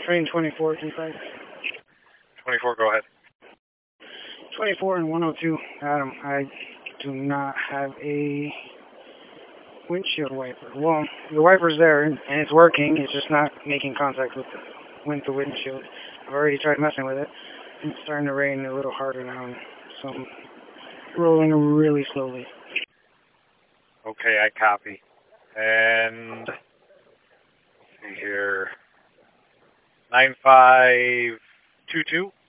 Train 24, T5. 24, go ahead. 24 and 102, Adam. I do not have a windshield wiper. Well, the wiper's there, and it's working. It's just not making contact with the windshield. I've already tried messing with it. And it's starting to rain a little harder now, so I'm rolling really slowly. Okay, I copy. And let's see here. 9522.